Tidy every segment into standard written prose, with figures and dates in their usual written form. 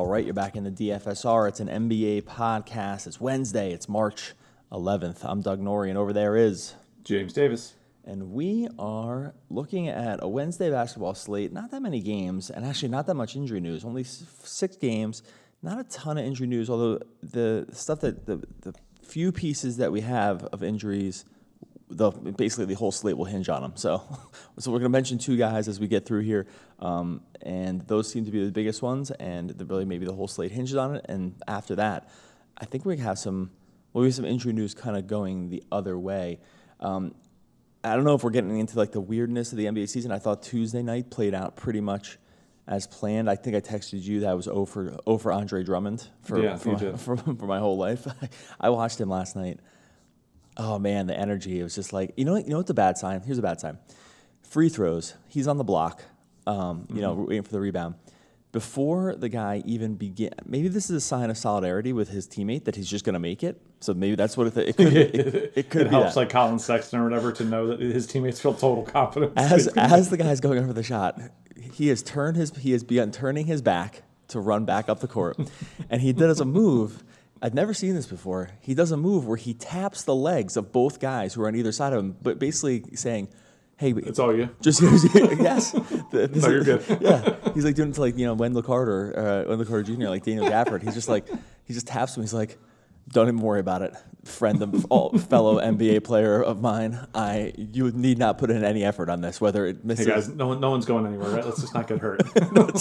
right, you're back in the DFSR. It's an NBA podcast. It's Wednesday. It's March 11th. I'm Doug Norrie, and over there is James Davis. And we are looking at a Wednesday basketball slate. Not that many games, and actually not that much injury news. Only 6 games. Not a ton of injury news, although the stuff that the few pieces that we have of injuries, basically the whole slate will hinge on them. So we're going to mention 2 guys as we get through here, and those seem to be the biggest ones, and really maybe the whole slate hinges on it. And after that, I think we have some injury news kind of going the other way. I don't know if we're getting into like the weirdness of the NBA season. I thought Tuesday night played out pretty much as planned. I think I texted you that I was 0 for Andre Drummond for my whole life. I watched him last night. Oh man, the energy. It was just like, you know what's a bad sign? Here's a bad sign. Free throws. He's on the block, waiting for the rebound. Before the guy even begin, maybe this is a sign of solidarity with his teammate that he's just going to make it. So maybe that's what it could be. It could it be helps that. Like Colin Sexton or whatever to know that his teammates feel total confidence. As the guy's going over the shot, he has begun turning his back to run back up the court, and he does a move. I've never seen this before. He does a move where he taps the legs of both guys who are on either side of him, but basically saying, "Hey, it's all you." Just yes. No, you're good. Yeah, he's like doing it to Wendell Carter Jr., like Daniel Gafford. He just taps him. He's like, "Don't even worry about it, friend, fellow NBA player of mine. You need not put in any effort on this. Whether it misses." Hey guys, no one's going anywhere, right? Let's just not get hurt.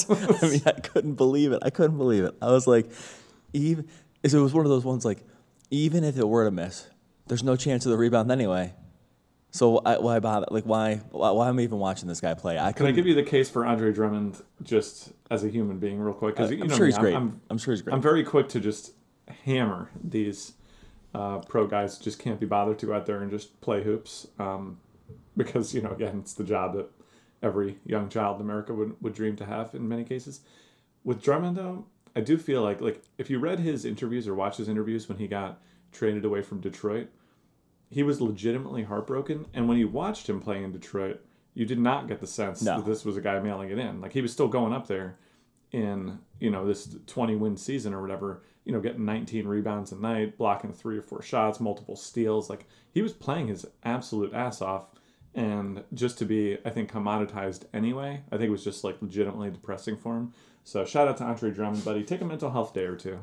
I couldn't believe it. I was like, it was one of those ones like, even if it were to miss, there's no chance of the rebound anyway. So why bother? Like why am I even watching this guy play? Can I give you the case for Andre Drummond just as a human being real quick? Because I'm sure he's great. I'm very quick to just hammer these pro guys. Just can't be bothered to go out there and just play hoops because again, it's the job that every young child in America would dream to have in many cases. With Drummond though, I do feel like if you read his interviews or watched his interviews when he got traded away from Detroit, he was legitimately heartbroken. And when you watched him play in Detroit, you did not get the sense that this was a guy mailing it in. Like he was still going up there in, this 20-win season or whatever, getting 19 rebounds a night, blocking 3 or 4 shots, multiple steals. Like he was playing his absolute ass off. And just to be, I think, commoditized anyway, I think it was just like legitimately depressing for him. So shout out to Andre Drummond, buddy. Take a mental health day or 2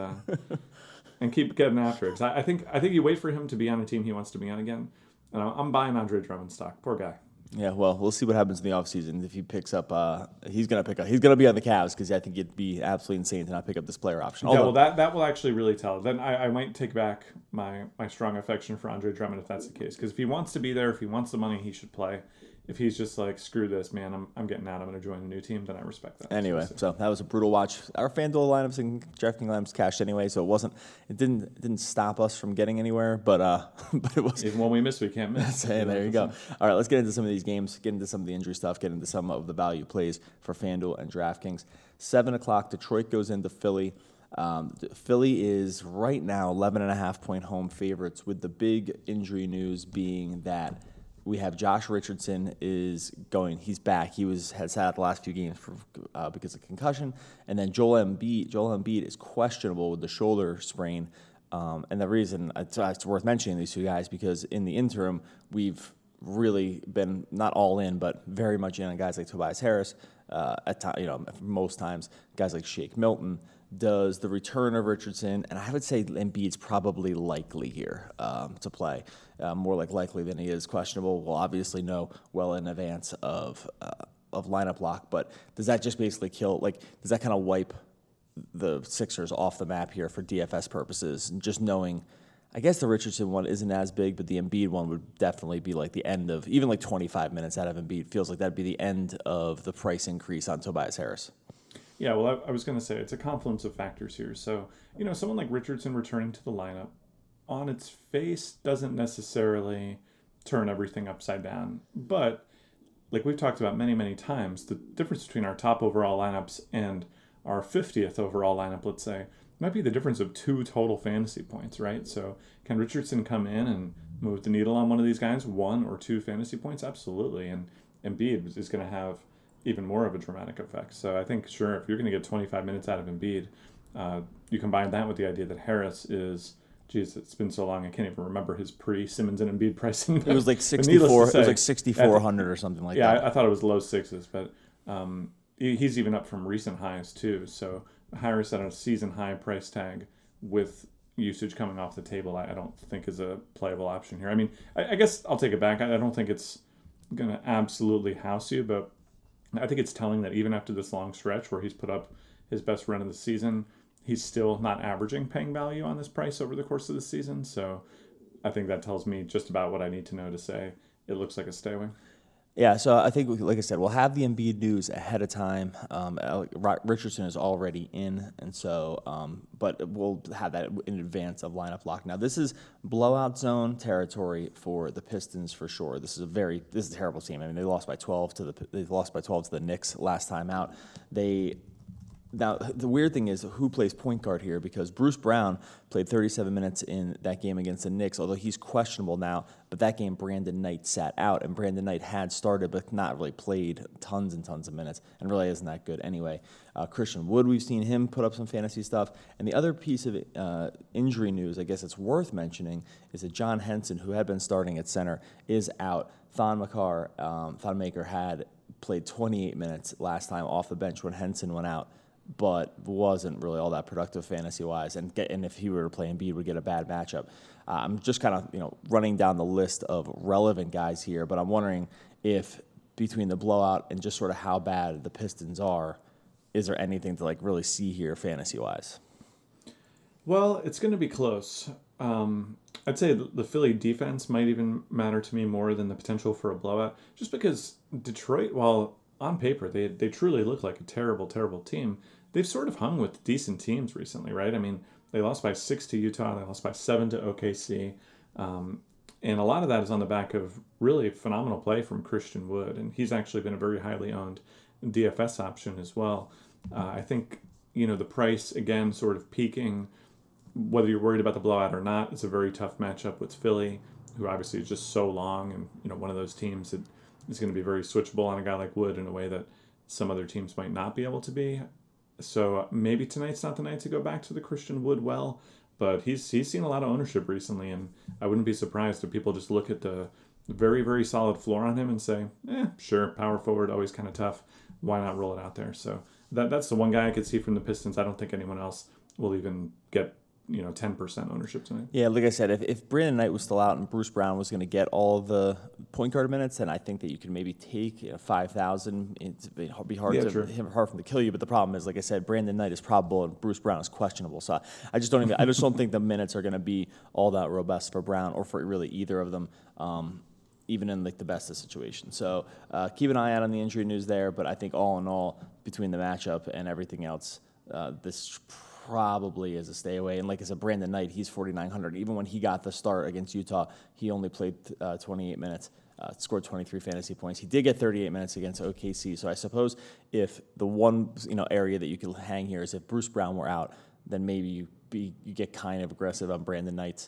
and keep getting after it. 'Cause I think you wait for him to be on a team he wants to be on again. And I'm buying Andre Drummond stock. Poor guy. Yeah, well, we'll see what happens in the offseason. If he picks up, he's going to be on the Cavs because I think it'd be absolutely insane to not pick up this player option. Although, yeah, well, that will actually really tell. Then I might take back my strong affection for Andre Drummond if that's the case. Because if he wants to be there, if he wants the money, he should play. If he's just like, screw this, man, I'm getting out, I'm going to join a new team, then I respect that. Anyway, so that was a brutal watch. Our FanDuel lineups and DraftKings lineups cashed anyway, so it didn't stop us from getting anywhere, but it was. Even when we miss, we can't miss. Hey, there you go. All right, let's get into some of these games, get into some of the injury stuff, get into some of the value plays for FanDuel and DraftKings. 7 o'clock, Detroit goes into Philly. Philly is right now 11.5-point home favorites, with the big injury news being that we have Josh Richardson he's back. He had sat out the last few games because of concussion. And then Joel Embiid is questionable with the shoulder sprain. And the reason it's worth mentioning these 2 guys because in the interim, we've really been not all in, but very much in on guys like Tobias Harris. Most times, guys like Shake Milton. Does the return of Richardson, and I would say Embiid's probably likely here to play, more likely than he is questionable. We'll obviously know well in advance of lineup lock, but does that just basically does that kind of wipe the Sixers off the map here for DFS purposes? And just knowing, I guess the Richardson one isn't as big, but the Embiid one would definitely be like the end of, even like 25 minutes out of Embiid feels like that'd be the end of the price increase on Tobias Harris. Yeah, well, I was going to say, it's a confluence of factors here. So, someone like Richardson returning to the lineup, on its face, doesn't necessarily turn everything upside down. But, like we've talked about many, many times, the difference between our top overall lineups and our 50th overall lineup, let's say, might be the difference of 2 total fantasy points, right? So, can Richardson come in and move the needle on one of these guys, 1 or 2 fantasy points? Absolutely. And Embiid is going to have even more of a dramatic effect. So I think, sure, if you're going to get 25 minutes out of Embiid, you combine that with the idea that Harris is, geez, it's been so long I can't even remember his pre-Simmons and Embiid pricing. It was like 64. It was like 6,400 or something like that. Yeah, I thought it was low sixes, but he's even up from recent highs too. So Harris at a season high price tag with usage coming off the table, I don't think is a playable option here. I mean, I guess I'll take it back. I don't think it's going to absolutely house you, but I think it's telling that even after this long stretch where he's put up his best run of the season, he's still not averaging paying value on this price over the course of the season. So I think that tells me just about what I need to know to say it looks like a stay away. Yeah, so I think, like I said, we'll have the Embiid news ahead of time. Richardson is already in, and so, but we'll have that in advance of lineup lock. Now, this is blowout zone territory for the Pistons for sure. This is a terrible team. I mean, they lost by 12 to the Knicks last time out. Now, the weird thing is who plays point guard here, because Bruce Brown played 37 minutes in that game against the Knicks, although he's questionable now. But that game, Brandon Knight sat out, and Brandon Knight had started but not really played tons and tons of minutes, and really isn't that good anyway. Christian Wood, we've seen him put up some fantasy stuff. And the other piece of injury news, I guess it's worth mentioning, is that John Henson, who had been starting at center, is out. Thon Maker had played 28 minutes last time off the bench when Henson went out, but wasn't really all that productive fantasy-wise, and if he were to play Embiid, would get a bad matchup. I'm just kind of running down the list of relevant guys here, but I'm wondering if between the blowout and just sort of how bad the Pistons are, is there anything to really see here fantasy-wise? Well, it's going to be close. I'd say the Philly defense might even matter to me more than the potential for a blowout, just because Detroit, while on paper they truly look like a terrible, terrible team, they've sort of hung with decent teams recently, right? I mean, they lost by 6 to Utah, they lost by 7 to OKC, and a lot of that is on the back of really phenomenal play from Christian Wood, and he's actually been a very highly owned DFS option as well. I think, the price, again, sort of peaking, whether you're worried about the blowout or not, it's a very tough matchup with Philly, who obviously is just so long, and one of those teams that is going to be very switchable on a guy like Wood in a way that some other teams might not be able to be. So maybe tonight's not the night to go back to the Christian Wood well, but he's seen a lot of ownership recently, and I wouldn't be surprised if people just look at the very, very solid floor on him and say, sure, power forward, always kind of tough. Why not roll it out there? So that's the one guy I could see from the Pistons. I don't think anyone else will even get 10% ownership tonight. Yeah, like I said, if Brandon Knight was still out and Bruce Brown was going to get all the point guard minutes, then I think that you could maybe take 5,000. It'd be hard for him to kill you. But the problem is, like I said, Brandon Knight is probable and Bruce Brown is questionable. So I just don't think the minutes are going to be all that robust for Brown or for really either of them. Even in the best of situations. So keep an eye out on the injury news there. But I think all in all, between the matchup and everything else, this probably is a stay away. And like I said, Brandon Knight, he's 4,900. Even when he got the start against Utah, he only played 28 minutes, scored 23 fantasy points. He did get 38 minutes against OKC. So I suppose if the one area that you could hang here is if Bruce Brown were out, then maybe you get kind of aggressive on Brandon Knight's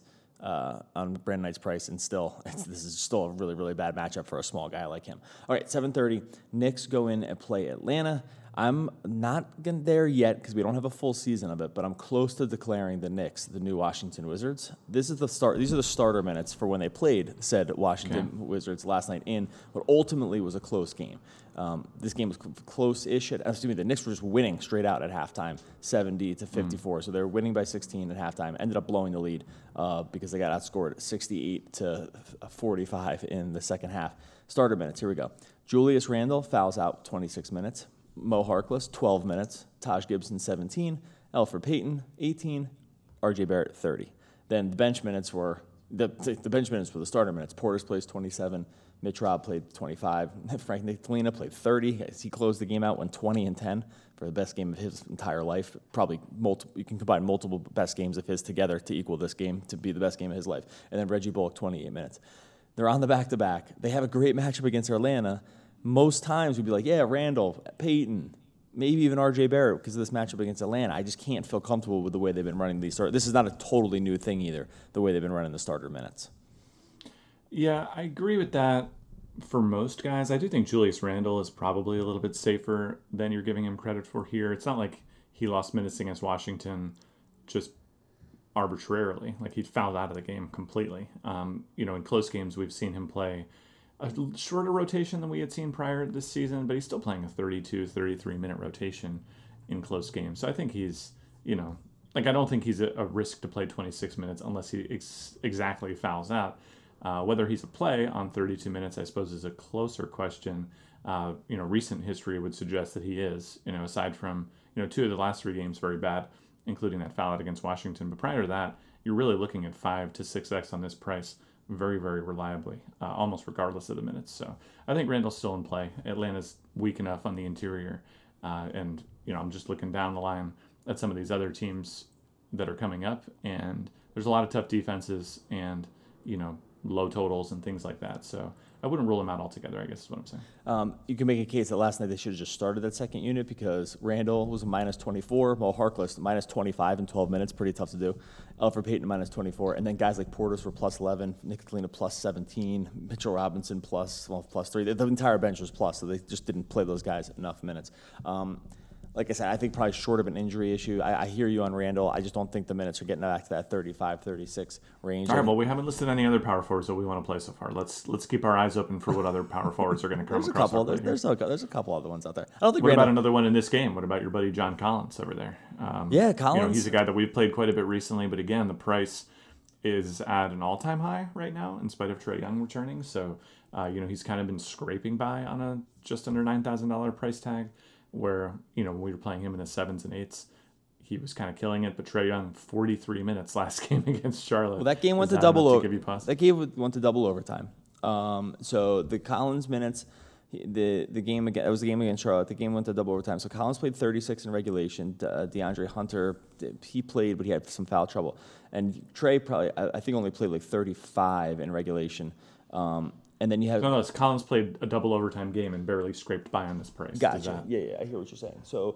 price, and this is still a really, really bad matchup for a small guy like him. All right, 7:30, Knicks go in and play Atlanta. I'm not there yet because we don't have a full season of it, but I'm close to declaring the Knicks the new Washington Wizards. This is the start. These are the starter minutes for when they played said Washington Wizards last night in what ultimately was a close game. This game was close-ish. The Knicks were just winning straight out at halftime, 70 to 54. So they were winning by 16 at halftime. Ended up blowing the lead because they got outscored 68 to 45 in the second half. Starter minutes. Here we go. Julius Randle fouls out 26 minutes. Mo Harkless, 12 minutes. Taj Gibson, 17. Elfrid Payton, 18. R.J. Barrett, 30. Then the bench minutes were the the starter minutes. Portis plays 27. Mitch Robb played 25. Frank Ntilikina played 30. He closed the game out, went 20 and 10 for the best game of his entire life. Probably you can combine multiple best games of his together to equal this game to be the best game of his life. And then Reggie Bullock, 28 minutes. They're on the back-to-back. They have a great matchup against Atlanta. Most times we'd be like, yeah, Randall, Payton, maybe even R.J. Barrett because of this matchup against Atlanta. I just can't feel comfortable with the way they've been running these starters. This is not a totally new thing either, the way they've been running the starter minutes. Yeah, I agree with that, for most guys, I do think Julius Randle is probably a little bit safer than you're giving him credit for here. It's not like he lost minutes against Washington just arbitrarily. Like he fouled out of the game completely. In close games, we've seen him play a shorter rotation than we had seen prior this season, but he's still playing a 32, 33-minute rotation in close games. So I think he's, I don't think he's a risk to play 26 minutes unless he exactly fouls out. Whether he's a play on 32 minutes, I suppose, is a closer question. Recent history would suggest that he is, aside from, 2 of the last 3 games very bad, including that foul out against Washington. But prior to that, you're really looking at 5 to 6x on this price very, very reliably, almost regardless of the minutes. So I think Randall's still in play. Atlanta's weak enough on the interior. And I'm just looking down the line at some of these other teams that are coming up. And there's a lot of tough defenses and, low totals and things like that. So I wouldn't rule him out altogether, I guess is what I'm saying. You can make a case that last night they should have just started that second unit because Randall was a minus 24, Mo Harkless minus 25 in 12 minutes, pretty tough to do. Elfrid Payton minus 24, and then guys like Portis were plus 11, Nick Kalina plus 17, Mitchell Robinson plus 3. The entire bench was plus, so they just didn't play those guys enough minutes. Like I said, I think probably short of an injury issue. I hear you on Randall. I just don't think the minutes are getting back to that 35, 36 range. All right, well, we haven't listed any other power forwards that we want to play so far. Let's keep our eyes open for what other power forwards are going to come across. There's a couple other ones out there. I don't think. What about another one in this game? What about your buddy John Collins over there? Yeah, Collins. He's a guy that we've played quite a bit recently, but again, the price is at an all-time high right now, in spite of Trae Young returning. So, he's kind of been scraping by on a just under $9,000 price tag. Where, when we were playing him in the 7s and 8s, he was kind of killing it. But Trae Young, 43 minutes last game against Charlotte. Well, that game went to double overtime. That game went to double overtime. So the Collins minutes, the game again, it was the game against Charlotte. The game went to double overtime. So Collins played 36 in regulation. DeAndre Hunter, he played, but he had some foul trouble. And Trae probably, I think, only played like 35 in regulation. And then you have Collins played a double overtime game and barely scraped by on this price. Gotcha. Yeah, I hear what you're saying. So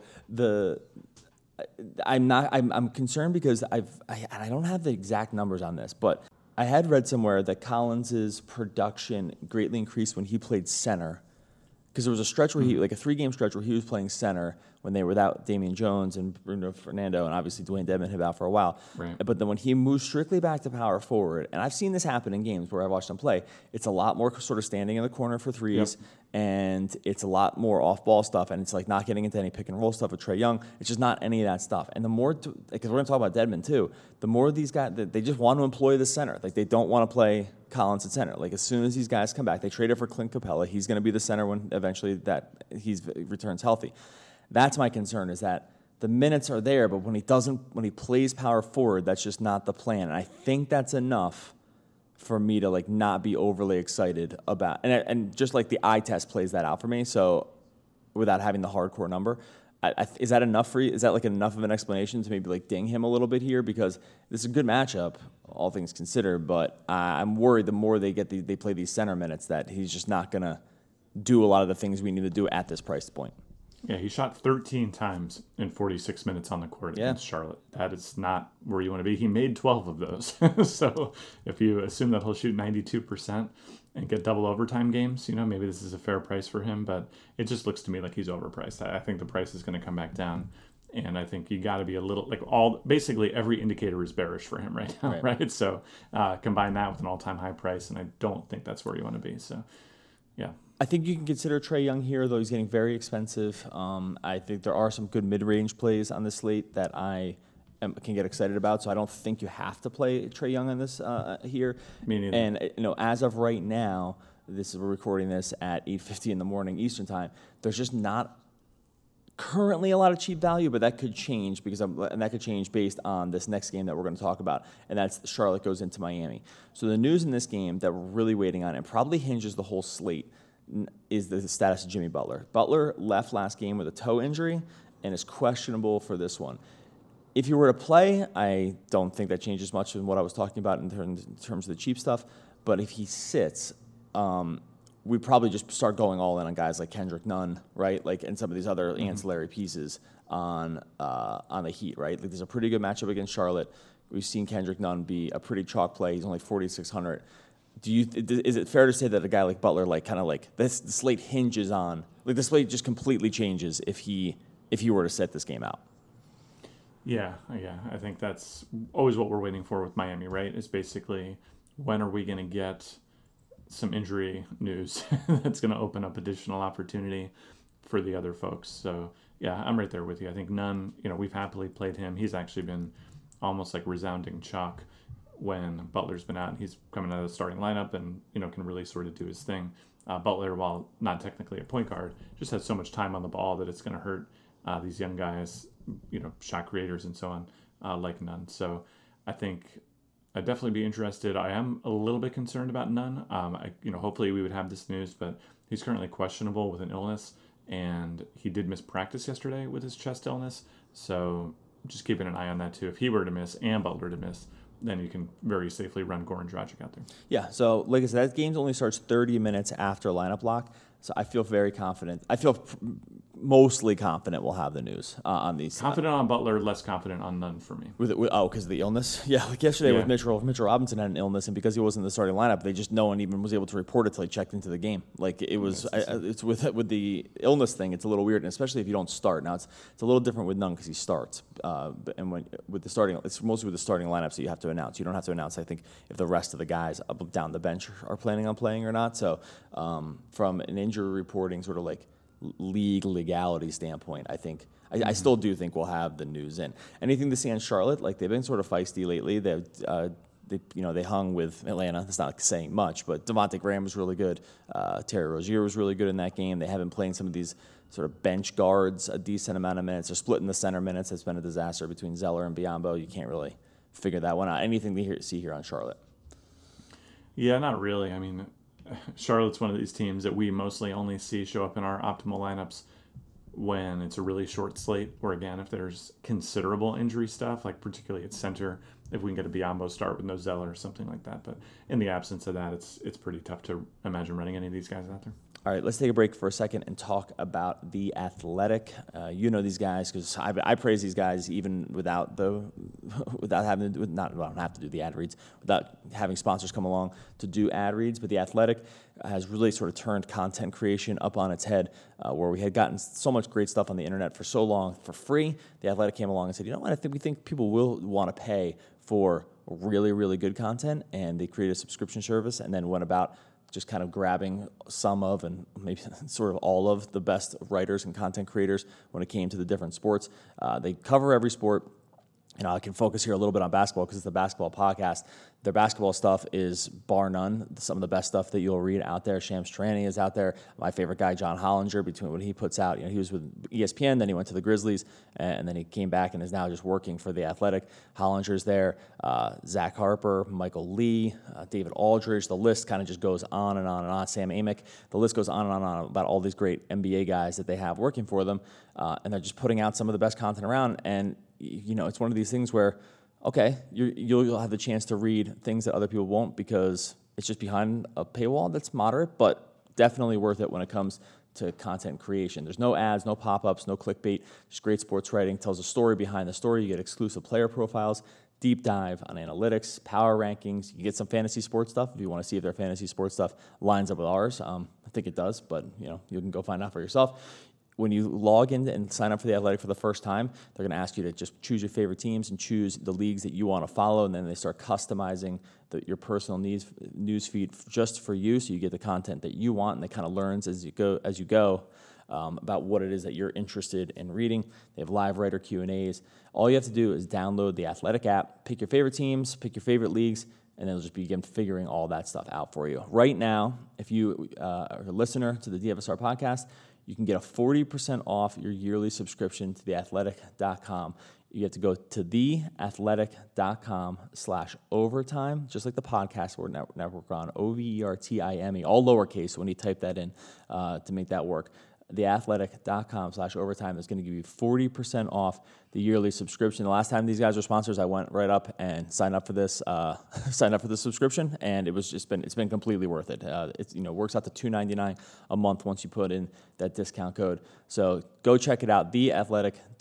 I'm concerned because I don't have the exact numbers on this, but I had read somewhere that Collins's production greatly increased when he played center. Because there was a stretch where like a 3-game stretch where he was playing center when they were without Damian Jones and Bruno Fernando, and obviously Dwayne Dedmon had been out for a while. Right. But then when he moved strictly back to power forward, and I've seen this happen in games where I've watched him play, it's a lot more sort of standing in the corner for threes, and it's a lot more off-ball stuff, and it's like not getting into any pick-and-roll stuff with Trae Young. It's just not any of that stuff. And the more, because we're going to talk about Dedmon too, the more these guys, they just want to employ the center. Like they don't want to play Collins at center. Like as soon as these guys come back, they traded for Clint Capella. He's going to be the center when eventually that he returns healthy. That's my concern, is that the minutes are there, but when he plays power forward, that's just not the plan. And I think that's enough for me to like not be overly excited about. And just like the eye test plays that out for me. So without having the hardcore number, is that enough for you? Is that like enough of an explanation to maybe like ding him a little bit here? Because this is a good matchup, all things considered. But I'm worried the more they play these center minutes that he's just not gonna do a lot of the things we need to do at this price point. Yeah, he shot 13 times in 46 minutes on the court against Charlotte. That is not where you want to be. He made 12 of those. So if you assume that he'll shoot 92% and get double overtime games, maybe this is a fair price for him. But it just looks to me like he's overpriced. I think the price is going to come back down. And I think you got to be a little, basically every indicator is bearish for him right now, right? So combine that with an all-time high price, and I don't think that's where you want to be. So, yeah. I think you can consider Trae Young here, though he's getting very expensive. I think there are some good mid-range plays on this slate that I can get excited about. So I don't think you have to play Trae Young on this here. Me neither. And as of right now, we're recording this at 8:50 in the morning Eastern time. There's just not currently a lot of cheap value, but that could change and that could change based on this next game that we're going to talk about, and that's Charlotte goes into Miami. So the news in this game that we're really waiting on, and probably hinges the whole slate, is the status of Jimmy Butler. Butler left last game with a toe injury and is questionable for this one. If you were to play, I don't think that changes much from what I was talking about in terms of the cheap stuff. But if he sits, we probably just start going all in on guys like Kendrick Nunn, right? And some of these other ancillary pieces on the Heat, right? There's a pretty good matchup against Charlotte. We've seen Kendrick Nunn be a pretty chalk play. He's only 4,600. Is it fair to say that a guy like Butler, like kind of like the slate hinges on, like the slate just completely changes if he were to set this game out? Yeah. I think that's always what we're waiting for with Miami, right? Is basically when are we going to get some injury news that's going to open up additional opportunity for the other folks. So yeah, I'm right there with you. I think Nunn, we've happily played him. He's actually been almost like resounding chalk when Butler's been out, and he's coming out of the starting lineup and can really sort of do his thing. Butler, while not technically a point guard, just has so much time on the ball that it's going to hurt these young guys, shot creators and so on, like Nunn. So I think I'd definitely be interested. I am a little bit concerned about Nunn. Hopefully we would have this news, but he's currently questionable with an illness, and he did miss practice yesterday with his chest illness. So just keeping an eye on that too. If he were to miss and Butler to miss, then you can very safely run Goran Dragic out there. Yeah, so like I said, that game only starts 30 minutes after lineup lock, so I feel very confident. I feel mostly confident we'll have the news on these. Confident on Butler, less confident on Nunn for me. Because of the illness? Yeah, like yesterday with Mitchell Robinson had an illness, and because he wasn't in the starting lineup, no one even was able to report it till he checked into the game. Like it was, it's with the illness thing, it's a little weird, and especially if you don't start. Now it's a little different with Nunn because he starts, and with the starting, it's mostly with the starting lineup, so you have to announce. You don't have to announce, I think, if the rest of the guys up down the bench are planning on playing or not. So from an injury reporting sort of like legality standpoint, I think I still do think we'll have the news in. Anything to see on Charlotte? Like they've been sort of feisty lately. They hung with Atlanta. That's not saying much, but Devontae Graham was really good. Terry Rozier was really good in that game. They have been playing some of these sort of bench guards a decent amount of minutes. They're splitting the center minutes. It's been a disaster between Zeller and Biyombo. You can't really figure that one out. Anything to see here on Charlotte? Yeah, not really. I mean, Charlotte's one of these teams that we mostly only see show up in our optimal lineups when it's a really short slate, or again, if there's considerable injury stuff, like particularly at center, if we can get a Biyombo start with no Zeller or something like that. But in the absence of that, it's pretty tough to imagine running any of these guys out there. All right, let's take a break for a second and talk about The Athletic. You know these guys because I praise these guys even without having to I don't have to do the ad reads, without having sponsors come along to do ad reads. But The Athletic has really sort of turned content creation up on its head, where we had gotten so much great stuff on the internet for so long for free. The Athletic came along and said, you know what, we think people will want to pay for really, really good content, and they created a subscription service and then went about just kind of grabbing some of and maybe sort of all of the best writers and content creators when it came to the different sports. They cover every sport. I can focus here a little bit on basketball because it's the basketball podcast. Their basketball stuff is bar none some of the best stuff that you'll read out there. Shams Charania is out there. My favorite guy, John Hollinger, between what he puts out. He was with ESPN, then he went to the Grizzlies, and then he came back and is now just working for The Athletic. Hollinger's there. Zach Harper, Michael Lee, David Aldridge. The list kind of just goes on and on and on. Sam Amick. The list goes on and on about all these great NBA guys that they have working for them, and they're just putting out some of the best content around. And it's one of these things where, okay, you'll have the chance to read things that other people won't because it's just behind a paywall that's moderate, but definitely worth it when it comes to content creation. There's no ads, no pop-ups, no clickbait, just great sports writing. Tells a story behind the story. You get exclusive player profiles, deep dive on analytics, power rankings. You get some fantasy sports stuff if you want to see if their fantasy sports stuff lines up with ours. I think it does, but you can go find out for yourself. When you log in and sign up for The Athletic for the first time, they're going to ask you to just choose your favorite teams and choose the leagues that you want to follow, and then they start customizing your personal news feed just for you, so you get the content that you want, and it kind of learns as you go about what it is that you're interested in reading. They have live writer Q&As. All you have to do is download the Athletic app, pick your favorite teams, pick your favorite leagues, and they'll just begin figuring all that stuff out for you. Right now, if you are a listener to the DFSR podcast, you can get a 40% off your yearly subscription to theathletic.com. You have to go to theathletic.com/overtime, just like the podcast network on OVERTIME, all lowercase when you type that in to make that work. Theathletic.com/overtime is going to give you 40% off the yearly subscription. The last time these guys were sponsors, I went right up and signed up for this subscription, and it's been completely worth it. It works out to $2.99 a month once you put in that discount code. So go check it out,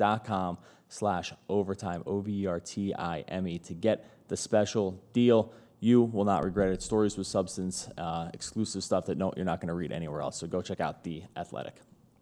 theathletic.com/overtime, OVERTIME, to get the special deal. You will not regret it. Stories with substance, exclusive stuff that you're not going to read anywhere else. So go check out The Athletic.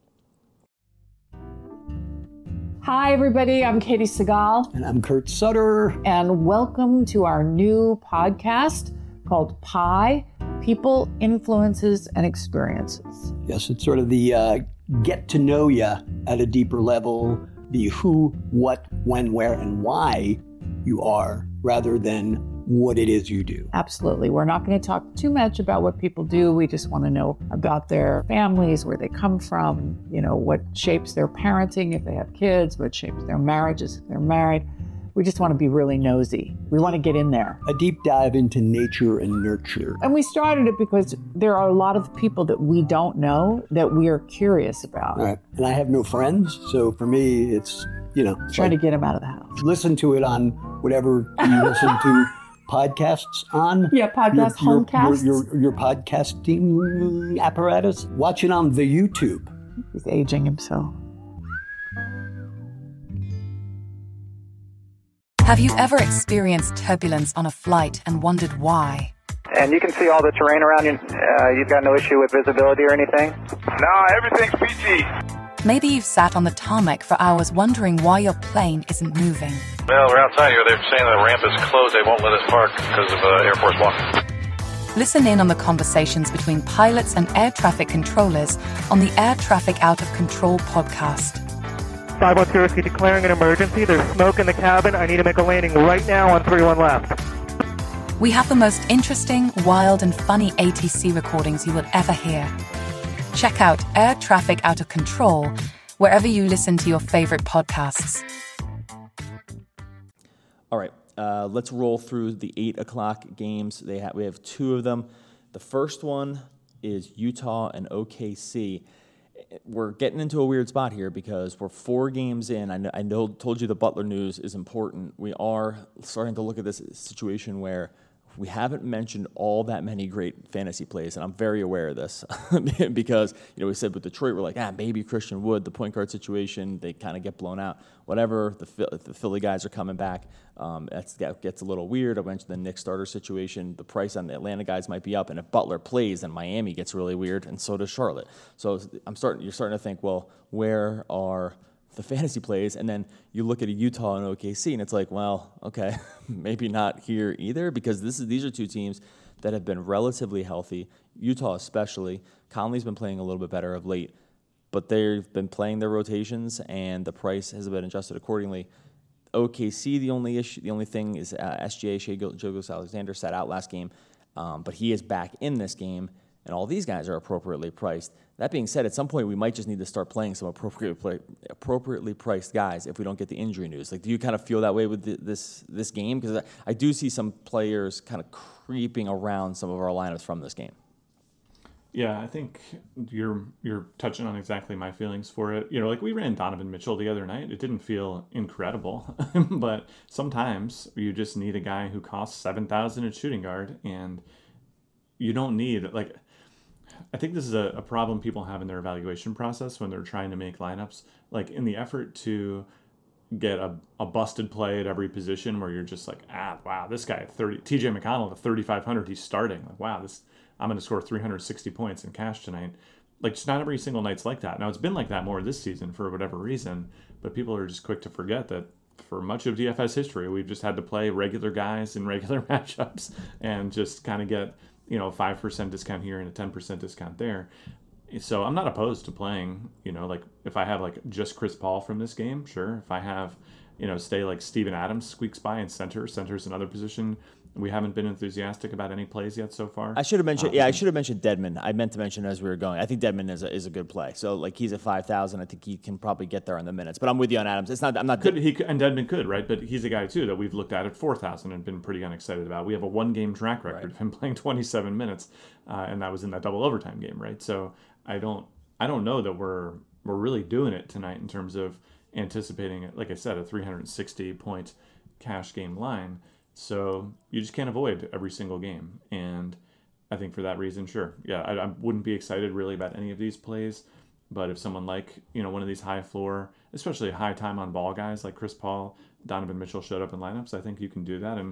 Hi, everybody. I'm Katie Segal. And I'm Kurt Sutter. And welcome to our new podcast called PIE, People, Influences, and Experiences. Yes, it's sort of the get to know you at a deeper level, the who, what, when, where, and why you are, rather than what it is you do. Absolutely. We're not going to talk too much about what people do. We just want to know about their families, where they come from, what shapes their parenting if they have kids, what shapes their marriages if they're married. We just want to be really nosy. We want to get in there. A deep dive into nature and nurture. And we started it because there are a lot of people that we don't know that we are curious about. Right. And I have no friends, so for me, it's, trying to get them out of the house. Listen to it on whatever you listen to podcasts on. Yeah, homecasts. Your podcasting apparatus. Watch it on the YouTube. He's aging himself. Have you ever experienced turbulence on a flight and wondered why? And you can see all the terrain around you. You've got no issue with visibility or anything? No, everything's peachy. Maybe you've sat on the tarmac for hours wondering why your plane isn't moving. Well, we're outside here. They're saying the ramp is closed. They won't let us park because of Air Force One. Listen in on the conversations between pilots and air traffic controllers on the Air Traffic Out of Control podcast. 510 Whiskey declaring an emergency. There's smoke in the cabin. I need to make a landing right now on 31 left. We have the most interesting, wild, and funny ATC recordings you will ever hear. Check out Air Traffic Out of Control wherever you listen to your favorite podcasts. All right, let's roll through the 8 o'clock games. We have 2 of them. The first one is Utah and OKC. We're getting into a weird spot here because we're 4 games in. I told you the Butler news is important. We are starting to look at this situation where we haven't mentioned all that many great fantasy plays, and I'm very aware of this because we said with Detroit we're like maybe Christian Wood, the point guard situation, they kind of get blown out. Whatever, the Philly guys are coming back. That gets a little weird. I mentioned the Knicks starter situation. The price on the Atlanta guys might be up, and if Butler plays, then Miami gets really weird, and so does Charlotte. So you're starting to think, well, where are the fantasy plays? And then you look at a Utah and OKC, and it's like, well, okay, maybe not here either, because these are 2 teams that have been relatively healthy. Utah especially. Conley's been playing a little bit better of late, but they've been playing their rotations, and the price has been adjusted accordingly. OKC, the only thing is SGA, Shai Gilgeous-Alexander, sat out last game, but he is back in this game, and all these guys are appropriately priced. That being said, at some point we might just need to start playing some appropriately priced guys if we don't get the injury news. Like, do you kind of feel that way with this game? Because I do see some players kind of creeping around some of our lineups from this game. Yeah, I think you're touching on exactly my feelings for it. Like we ran Donovan Mitchell the other night. It didn't feel incredible, but sometimes you just need a guy who costs $7,000 at shooting guard, and you don't need I think this is a problem people have in their evaluation process when they're trying to make lineups. Like in the effort to get a busted play at every position where you're just like, wow, this guy at 30, TJ McConnell at 3,500, he's starting. Like, wow, I'm going to score 360 points in cash tonight. Like, just not every single night's like that. Now, it's been like that more this season for whatever reason, but people are just quick to forget that for much of DFS history, we've just had to play regular guys in regular matchups and just kind of get, 5% discount here and a 10% discount there. So I'm not opposed to playing, like if I have just Chris Paul from this game, sure. If I have, stay like Steven Adams squeaks by in center's another position. We haven't been enthusiastic about any plays yet so far. I should have mentioned, Dedmon. I meant to mention as we were going. I think Dedmon is a good play. So he's at 5,000. I think he can probably get there on the minutes. But I'm with you on Adams. And Dedmon could, right? But he's a guy too that we've looked at 4,000 and been pretty unexcited about. We have a 1-game track record of him playing 27 minutes, and that was in that double overtime game, right? So I don't know that we're really doing it tonight in terms of anticipating, like I said, a 360 point cash game line. So you just can't avoid every single game. And I think for that reason, sure. Yeah, I wouldn't be excited really about any of these plays. But if someone like, one of these high floor, especially high time on ball guys like Chris Paul, Donovan Mitchell showed up in lineups, I think you can do that and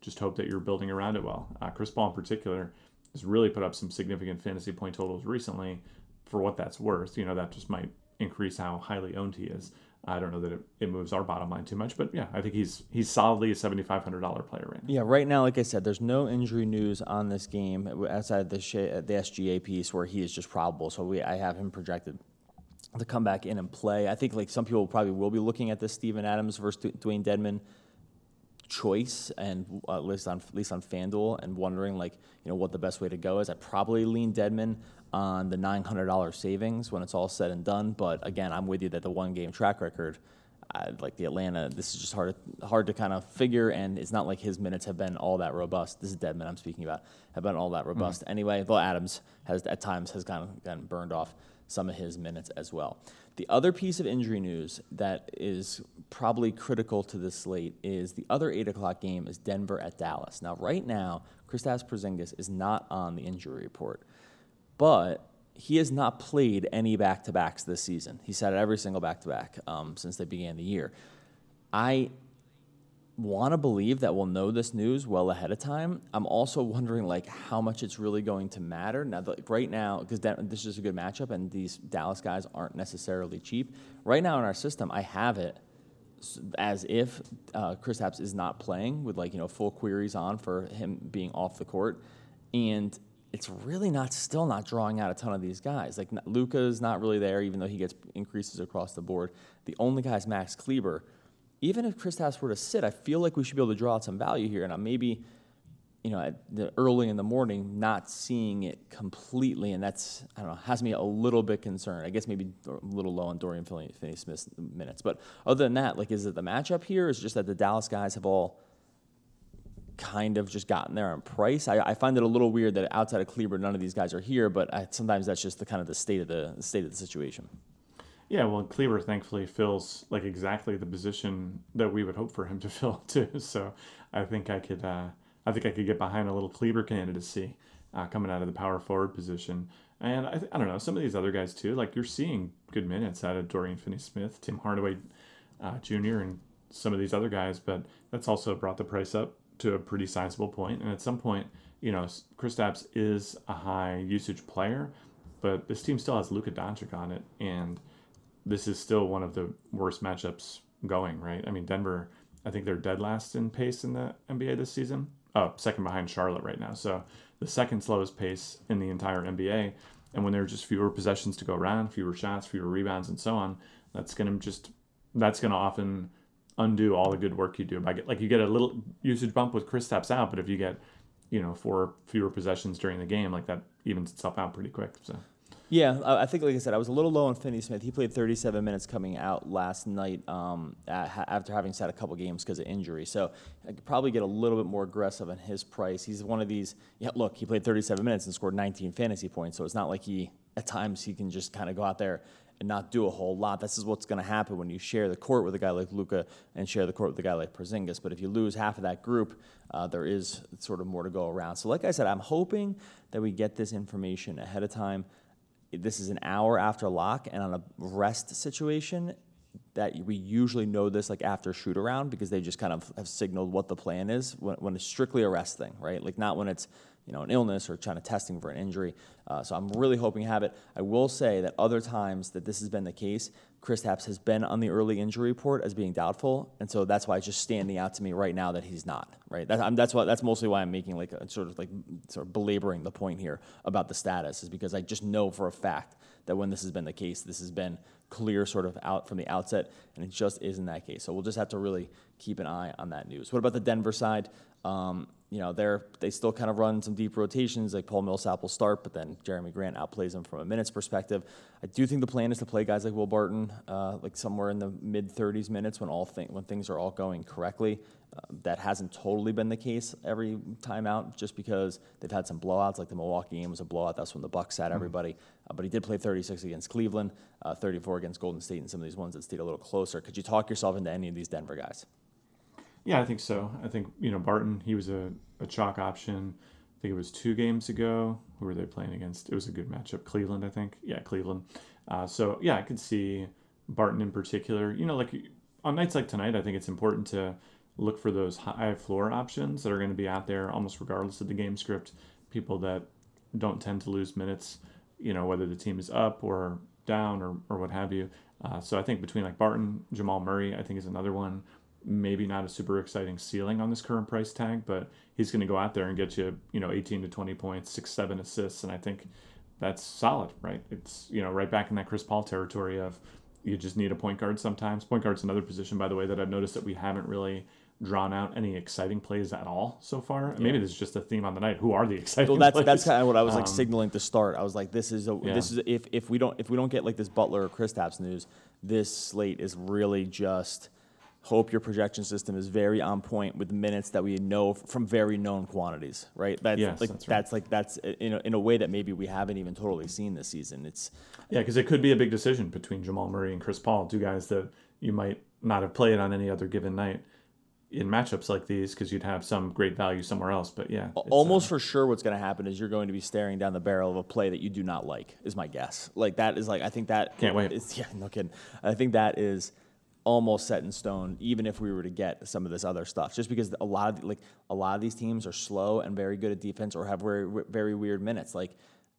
just hope that you're building around it well. Chris Paul in particular has really put up some significant fantasy point totals recently. For what that's worth, that just might increase how highly owned he is. I don't know that it moves our bottom line too much, but yeah, I think he's solidly a $7,500 player right now. Yeah, right now, like I said, there's no injury news on this game outside the SGA piece where he is just probable. So I have him projected to come back in and play. I think like some people probably will be looking at this Steven Adams versus Dwayne Dedmon choice, and at least on FanDuel, and wondering what the best way to go is. I probably lean Dedmon on the $900 savings when it's all said and done. But again, I'm with you that the one game track record, like the Atlanta, this is just hard to kind of figure, and it's not like his minutes have been all that robust. This is Dedmon I'm speaking about, have been all that robust. Anyway, though Adams has at times gotten burned off some of his minutes as well. The other piece of injury news that is probably critical to this slate is the other 8 o'clock game is Denver at Dallas. Now, right now, Kristaps Porzingis is not on the injury report, but he has not played any back-to-backs this season. He's had every single back-to-back since they began the year. I want to believe that we'll know this news well ahead of time. I'm also wondering how much it's really going to matter. Now, right now, because this is a good matchup and these Dallas guys aren't necessarily cheap. Right now in our system, I have it as if Kristaps is not playing with full queries on for him being off the court. And it's really still not drawing out a ton of these guys. Luka's not really there, even though he gets increases across the board. The only guy is Max Kleber. Even if Kristaps were to sit, I feel like we should be able to draw out some value here. And I'm maybe, early in the morning, not seeing it completely. And that's, I don't know, has me a little bit concerned. I guess maybe a little low on Dorian Finney-Smith's minutes. But other than that, is it the matchup here? Is it just that the Dallas guys have all kind of just gotten there on price? I find it a little weird that outside of Kleber, none of these guys are here. But sometimes that's just the state of the situation. Yeah, well, Kleber thankfully fills exactly the position that we would hope for him to fill too. So I think I could get behind a little Kleber candidacy coming out of the power forward position. And I don't know, some of these other guys too. You're seeing good minutes out of Dorian Finney-Smith, Tim Hardaway Jr., and some of these other guys. But that's also brought the price up to a pretty sizable point. And at some point, Kristaps is a high usage player, but this team still has Luka Doncic on it, and this is still one of the worst matchups going, right? I mean, Denver, I think they're dead last in pace in the NBA this season. Oh, second behind Charlotte right now. So the second slowest pace in the entire NBA. And when there are just fewer possessions to go around, fewer shots, fewer rebounds, and so on, that's going to often undo all the good work you do. You get a little usage bump with Kristaps out, but if you get, 4 fewer possessions during the game, that evens itself out pretty quick. So. Yeah, I think, like I said, I was a little low on Finney-Smith. He played 37 minutes coming out last night after having sat a couple games because of injury. So I could probably get a little bit more aggressive on his price. He's one of these, he played 37 minutes and scored 19 fantasy points. So it's not like at times he can just kind of go out there and not do a whole lot. This is what's going to happen when you share the court with a guy like Luka and share the court with a guy like Porzingis. But if you lose half of that group, there is sort of more to go around. So like I said, I'm hoping that we get this information ahead of time. This is an hour after lock, and on a rest situation, that we usually know this after shoot around because they just kind of have signaled what the plan is when it's strictly a rest thing, right? Not when it's an illness or trying to testing for an injury. So I'm really hoping to have it. I will say that other times that this has been the case, Kristaps has been on the early injury report as being doubtful, and so that's why it's just standing out to me right now that he's not. Right? That's mostly why I'm making sort of belaboring the point here about the status, is because I just know for a fact that when this has been the case, this has been clear sort of out from the outset, and it just isn't that case. So we'll just have to really keep an eye on that news. What about the Denver side? They still kind of run some deep rotations, Paul Millsap will start, but then Jeremy Grant outplays him from a minutes perspective. I do think the plan is to play guys like Will Barton, somewhere in the mid-30s minutes when things are all going correctly. That hasn't totally been the case every time out, just because they've had some blowouts. The Milwaukee game was a blowout. That's when the Bucks sat everybody. But he did play 36 against Cleveland, 34 against Golden State, and some of these ones that stayed a little closer. Could you talk yourself into any of these Denver guys? Yeah, I think so. I think, Barton, he was a chalk option. I think it was 2 games ago. Who were they playing against? It was a good matchup. Cleveland, I think. Yeah, Cleveland. I could see Barton in particular. On nights like tonight, I think it's important to look for those high floor options that are going to be out there almost regardless of the game script. People that don't tend to lose minutes, whether the team is up or down or what have you. So I think between like Barton, Jamal Murray, I think is another one. Maybe not a super exciting ceiling on this current price tag, but he's going to go out there and get you, 18 to 20 points, 6-7 assists, and I think that's solid, right? It's, right back in that Chris Paul territory of you just need a point guard sometimes. Point guard's another position, by the way, that I've noticed that we haven't really drawn out any exciting plays at all so far. Yeah. Maybe this is just a theme on the night. Who are the exciting plays? That's kind of what I was signaling to start. I was like, this is if we don't get like this Butler or Kristaps news, this slate is really just hope your projection system is very on point with minutes that we know from very known quantities, right? That's in a way that maybe we haven't even totally seen this season. Because it could be a big decision between Jamal Murray and Chris Paul, two guys that you might not have played on any other given night in matchups like these, because you'd have some great value somewhere else. But almost for sure what's going to happen is you're going to be staring down the barrel of a play that you do not like, is my guess. Like that is I think that can't wait. No kidding. I think that is almost set in stone, even if we were to get some of this other stuff, just because a lot of these teams are slow and very good at defense or have very, very weird minutes. Like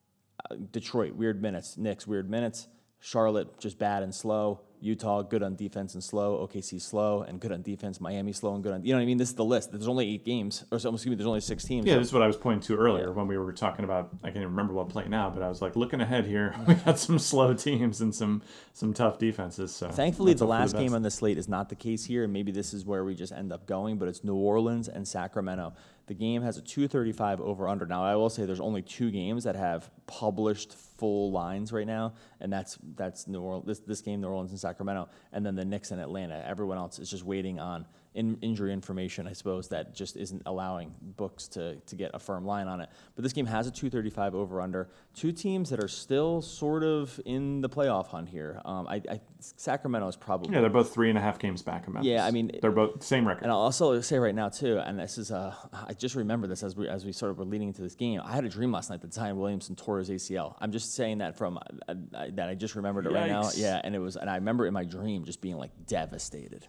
Detroit, weird minutes. Knicks, weird minutes. Charlotte, just bad and slow. Utah, good on defense and slow. OKC, slow and good on defense. Miami, slow and good on. You know what I mean? This is the list. There's only 8 games, there's only 6 teams. Yeah, this is what I was pointing to earlier when we were talking about. I can't even remember what play now, but I was like looking ahead here. We got some slow teams and some tough defenses. So thankfully, the last game on the slate is not the case here, and maybe this is where we just end up going. But it's New Orleans and Sacramento. The game has a 235 over/under. Now, I will say there's only 2 games that have published full lines right now, and that's New Orleans. This game, New Orleans and Sacramento, and then the Knicks and Atlanta. Everyone else is just waiting on injury information, I suppose, that just isn't allowing books to get a firm line on it. But this game has a 235 over/under. 2 teams that are still sort of in the playoff hunt here. Sacramento is probably they're both 3.5 games back in Memphis. Yeah, I mean they're both same record. And I'll also say right now too, and this is I just remember this as we sort of were leading into this game. I had a dream last night that Zion Williamson tore his ACL. I'm just saying that from that I just remembered it right now. Yeah, and I remember in my dream just being like devastated.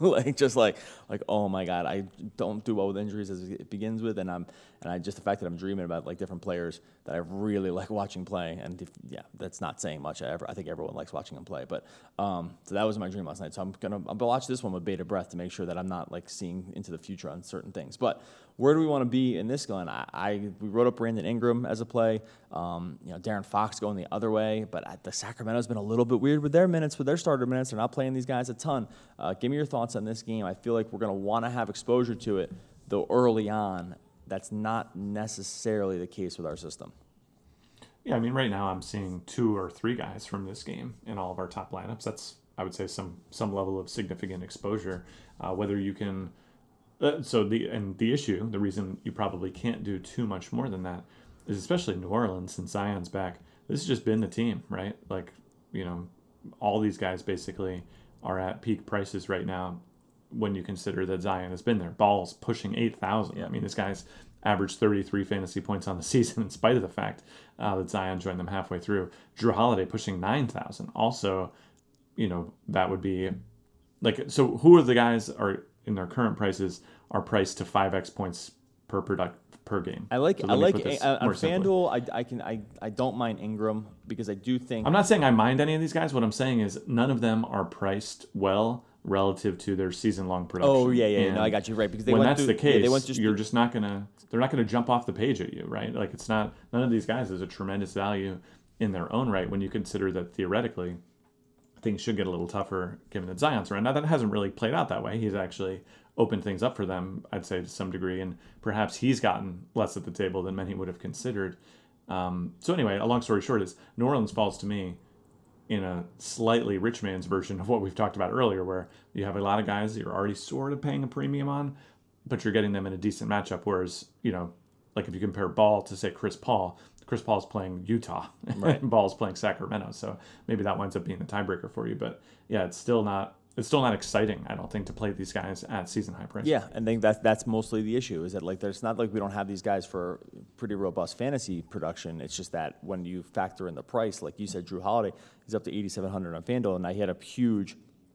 like oh my God, I don't do well with injuries as it begins with, and I just the fact that I'm dreaming about like different players that I really like watching play, and that's not saying much. I think everyone likes watching them play, but so that was my dream last night. So I'm gonna watch this one with bated breath to make sure that I'm not like seeing into the future on certain things. But where do we want to be in this, Glenn? We wrote up Brandon Ingram as a play. Darren Fox going the other way, but the Sacramento's been a little bit weird with their minutes, with their starter minutes. They're not playing these guys a ton. Give me your thoughts on this game. I feel like we're going to want to have exposure to it, though early on, that's not necessarily the case with our system. Yeah, I mean, right now I'm seeing 2 or 3 guys from this game in all of our top lineups. That's, I would say, some level of significant exposure. Whether you can, the issue, the reason you probably can't do too much more than that is, especially New Orleans, since Zion's back, this has just been the team, right? Like, all these guys basically are at peak prices right now when you consider that Zion has been there. Ball's pushing 8,000. Yeah. I mean, this guy's averaged 33 fantasy points on the season in spite of the fact that Zion joined them halfway through. Drew Holiday pushing 9,000. Also, that would be like, so who are the guys are in their current prices are priced to 5x points per game? I like on FanDuel. I don't mind Ingram because I do think I'm not saying I mind any of these guys. What I'm saying is none of them are priced well relative to their season-long production. Oh yeah. No, I got you right, because when that's the case, you're just not gonna. They're not gonna jump off the page at you, right? Like it's not. None of these guys is a tremendous value in their own right when you consider that theoretically things should get a little tougher given that Zion's around. Now that hasn't really played out that way. He's actually opened things up for them, I'd say, to some degree, and perhaps he's gotten less at the table than many would have considered. So anyway, a long story short is New Orleans falls to me in a slightly rich man's version of what we've talked about earlier, where you have a lot of guys that you're already sort of paying a premium on, but you're getting them in a decent matchup. Whereas, like if you compare Ball to, say, Chris Paul's playing Utah, right, and Ball's playing Sacramento. So maybe that winds up being the tiebreaker for you. But yeah, it's still not exciting, I don't think, to play these guys at season high price. Yeah, and I think that's mostly the issue, is that like there's not like we don't have these guys for pretty robust fantasy production. It's just that when you factor in the price, like you said, Drew Holiday, he's up to 8,700 on FanDuel, and now he had a huge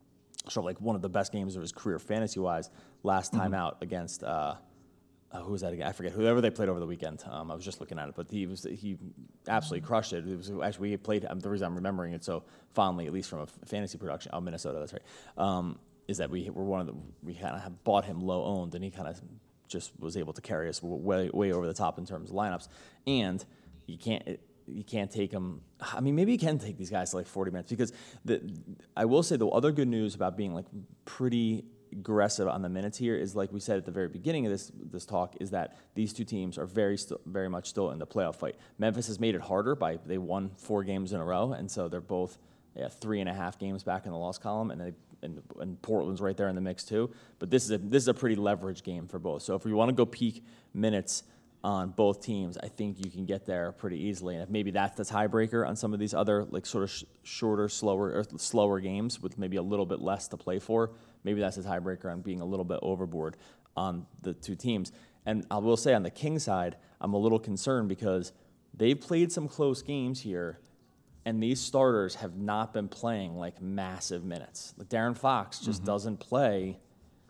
sort of like one of the best games of his career fantasy-wise last time out against who was that again? I forget. Whoever they played over the weekend. I was just looking at it, but he absolutely crushed it. It was actually we played. The reason I'm remembering it so fondly, at least from a fantasy production, Minnesota. That's right. Is that we kind of bought him low owned, and he kind of just was able to carry us way over the top in terms of lineups. And you can't take him. I mean, maybe you can take these guys to like 40 minutes because I will say the other good news about being like pretty aggressive on the minutes here is, like we said at the very beginning of this talk, is that these two teams are very much still in the playoff fight. Memphis has made it harder they won 4 games in a row, and so they're both 3.5 games back in the loss column, and Portland's right there in the mix too. But this is a pretty leveraged game for both. So if we want to go peak minutes on both teams, I think you can get there pretty easily. And if maybe that's the tiebreaker on some of these other like sort of shorter, slower games with maybe a little bit less to play for, maybe that's a tiebreaker on being a little bit overboard on the two teams. And I will say on the King side, I'm a little concerned because they've played some close games here, and these starters have not been playing like massive minutes. Like Darren Fox just doesn't play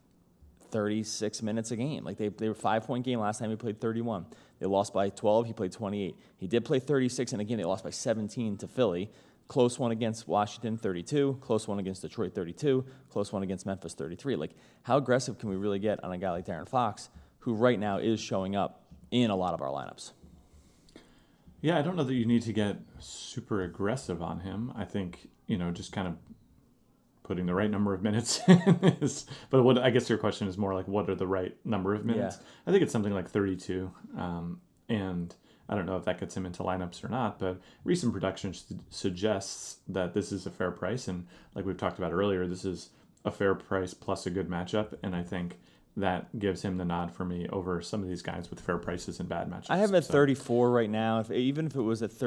36 minutes a game. Like they were 5-point game last time he played 31. They lost by 12. He played 28. He did play 36, and again they lost by 17 to Philly. Close one against Washington, 32. Close one against Detroit, 32. Close one against Memphis, 33. Like, how aggressive can we really get on a guy like Darren Fox, who right now is showing up in a lot of our lineups? Yeah, I don't know that you need to get super aggressive on him. I think, just kind of putting the right number of minutes in is, but what I guess your question is more like, what are the right number of minutes? Yeah. I think it's something like 32. And I don't know if that gets him into lineups or not, but recent production suggests that this is a fair price. And like we've talked about earlier, this is a fair price plus a good matchup. And I think that gives him the nod for me over some of these guys with fair prices and bad matchups. I have him at 34 right now. Even if it was at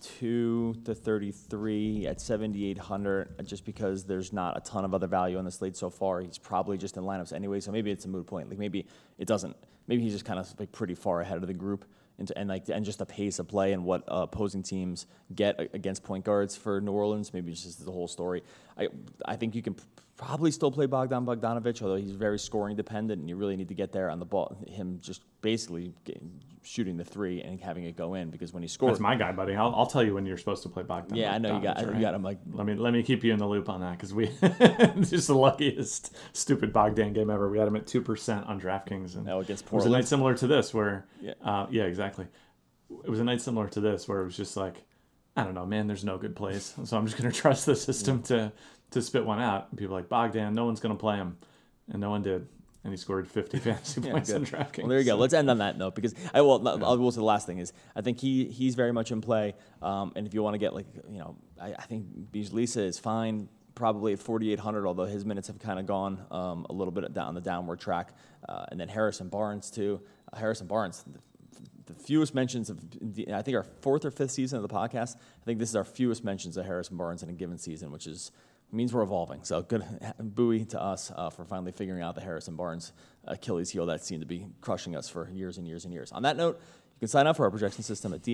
32 to 33 at 7,800, just because there's not a ton of other value on the slate so far, he's probably just in lineups anyway. So maybe it's a moot point. Like maybe it doesn't. Maybe he's just kind of like pretty far ahead of the group. And just the pace of play and what opposing teams get against point guards for New Orleans. Maybe it's just the whole story. I think you can probably still play Bogdanovic, although he's very scoring dependent, and you really need to get there on the ball. Him just basically shooting the three and having it go in, because when he scores, that's my guy, buddy. I'll tell you when you're supposed to play Bogdanovic. Yeah, I know you got him. Like, let me keep you in the loop on that, because it's just the luckiest stupid Bogdan game ever. We had him at 2% on DraftKings, and against Portland. It was a night similar to this where exactly. It was a night similar to this where it was just like, I don't know, man, there's no good plays. So I'm just going to trust the system to spit one out. And people are like, Bogdan, no one's going to play him. And no one did. And he scored 50 fantasy points on DraftKings. Well, there you go. Let's end on that note, because I will say the last thing is I think he's very much in play. And if you want to get I think Bielisa is fine, probably at 4,800, although his minutes have kind of gone a little bit down the downward track. And then Harrison Barnes too. Harrison Barnes, the fewest mentions of, I think, our 4th or 5th season of the podcast. I think this is our fewest mentions of Harrison Barnes in a given season, which means we're evolving. So good buoy to us for finally figuring out the Harrison Barnes Achilles heel that seemed to be crushing us for years and years and years. On that note, you can sign up for our projection system at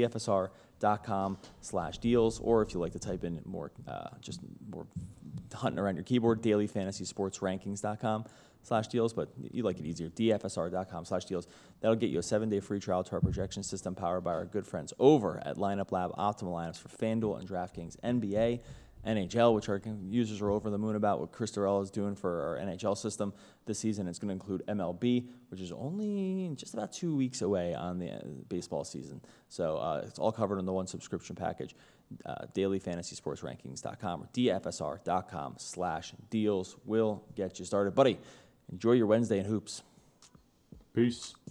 dfsr.com/deals, or if you like to type in more hunting around your keyboard, dailyfantasysportsrankings.com/deals, but you like it easier, dfsr.com/deals. That'll get you a 7-day free trial to our projection system powered by our good friends over at Lineup Lab, optimal lineups for FanDuel and DraftKings, NBA, NHL, which our users are over the moon about what Chris Dorrell is doing for our NHL system this season. It's going to include MLB, which is only just about 2 weeks away on the baseball season. So it's all covered in the one subscription package, dailyfantasysportsrankings.com or dfsr.com/deals will get you started. Buddy, enjoy your Wednesday in hoops. Peace.